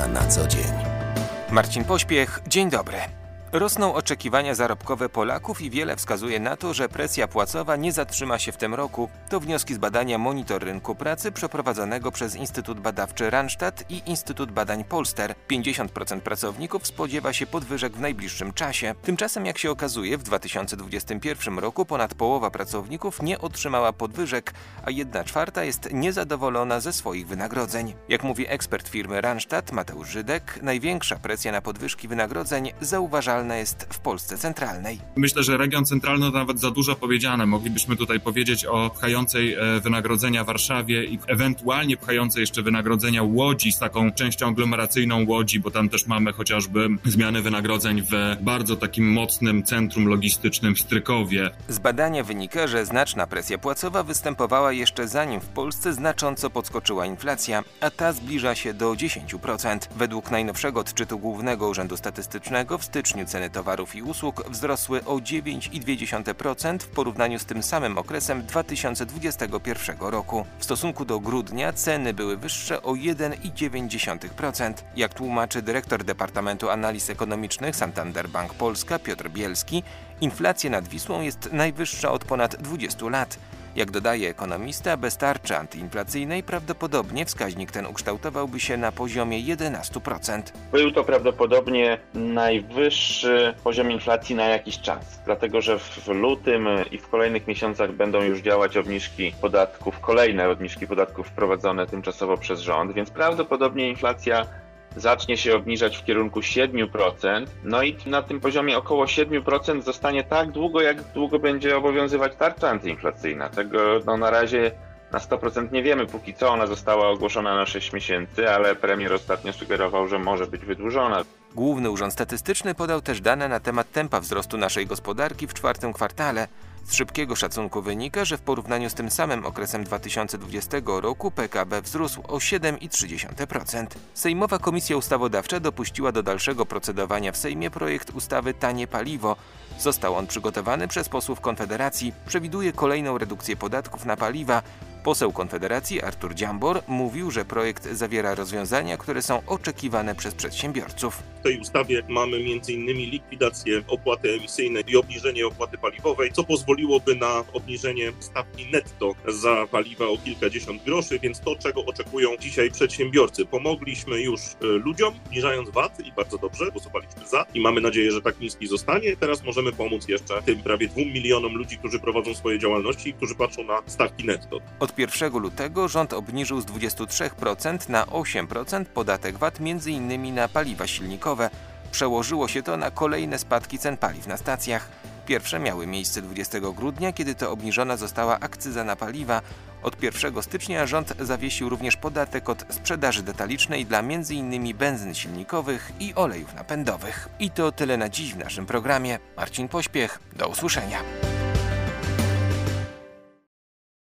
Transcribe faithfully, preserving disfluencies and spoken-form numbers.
Media na co dzień. Marcin Pośpiech, dzień dobry. Rosną oczekiwania zarobkowe Polaków i wiele wskazuje na to, że presja płacowa nie zatrzyma się w tym roku. To wnioski z badania Monitor Rynku Pracy przeprowadzonego przez Instytut Badawczy Randstad i Instytut Badań Polster. pięćdziesiąt procent pracowników spodziewa się podwyżek w najbliższym czasie. Tymczasem, jak się okazuje, w dwa tysiące dwudziestym pierwszym roku ponad połowa pracowników nie otrzymała podwyżek, a jedna czwarta jest niezadowolona ze swoich wynagrodzeń. Jak mówi ekspert firmy Randstad Mateusz Żydek, największa presja na podwyżki wynagrodzeń zauważalna jest w Polsce centralnej. Myślę, że region centralny to nawet za dużo powiedziane. Moglibyśmy tutaj powiedzieć o pchającej wynagrodzenia Warszawie i ewentualnie pchającej jeszcze wynagrodzenia Łodzi z taką częścią aglomeracyjną Łodzi, bo tam też mamy chociażby zmiany wynagrodzeń w bardzo takim mocnym centrum logistycznym w Strykowie. Z badania wynika, że znaczna presja płacowa występowała jeszcze zanim w Polsce znacząco podskoczyła inflacja, a ta zbliża się do dziesięć procent. Według najnowszego odczytu Głównego Urzędu Statystycznego w styczniu ceny towarów i usług wzrosły o dziewięć przecinek dwa procent w porównaniu z tym samym okresem dwa tysiące dwudziestego pierwszego roku. W stosunku do grudnia ceny były wyższe o jeden przecinek dziewięć procent. Jak tłumaczy dyrektor Departamentu Analiz Ekonomicznych Santander Bank Polska Piotr Bielski, inflacja nad Wisłą jest najwyższa od ponad dwudziestu lat. Jak dodaje ekonomista, bez tarczy antyinflacyjnej prawdopodobnie wskaźnik ten ukształtowałby się na poziomie jedenaście procent. Był to prawdopodobnie najwyższy poziom inflacji na jakiś czas, dlatego że w lutym i w kolejnych miesiącach będą już działać obniżki podatków, kolejne obniżki podatków wprowadzone tymczasowo przez rząd, więc prawdopodobnie inflacja zacznie się obniżać w kierunku siedmiu procent, no i na tym poziomie około siedmiu procent zostanie tak długo, jak długo będzie obowiązywać tarcza antyinflacyjna. Tego no, na razie na sto procent nie wiemy, póki co ona została ogłoszona na sześć miesięcy, ale premier ostatnio sugerował, że może być wydłużona. Główny Urząd Statystyczny podał też dane na temat tempa wzrostu naszej gospodarki w czwartym kwartale. Z szybkiego szacunku wynika, że w porównaniu z tym samym okresem dwa tysiące dwudziestego roku P K B wzrósł o siedem przecinek trzy procent. Sejmowa Komisja Ustawodawcza dopuściła do dalszego procedowania w Sejmie projekt ustawy Tanie Paliwo. Został on przygotowany przez posłów Konfederacji. Przewiduje kolejną redukcję podatków na paliwa. Poseł Konfederacji Artur Dziambor mówił, że projekt zawiera rozwiązania, które są oczekiwane przez przedsiębiorców. W tej ustawie mamy między innymi likwidację opłaty emisyjnej i obniżenie opłaty paliwowej, co pozwoliłoby na obniżenie stawki netto za paliwa o kilkadziesiąt groszy, więc to, czego oczekują dzisiaj przedsiębiorcy. Pomogliśmy już ludziom, obniżając V A T i bardzo dobrze, głosowaliśmy za i mamy nadzieję, że tak niski zostanie. Teraz możemy pomóc jeszcze tym prawie dwóm milionom ludzi, którzy prowadzą swoje działalności i którzy patrzą na stawki netto. Od pierwszego lutego rząd obniżył z dwudziestu trzech procent na osiem procent podatek V A T między innymi na paliwa silnikowe. Przełożyło się to na kolejne spadki cen paliw na stacjach. Pierwsze miały miejsce dwudziestego grudnia, kiedy to obniżona została akcyza na paliwa. Od pierwszego stycznia rząd zawiesił również podatek od sprzedaży detalicznej dla między innymi benzyn silnikowych i olejów napędowych. I to tyle na dziś w naszym programie. Marcin Pośpiech, do usłyszenia.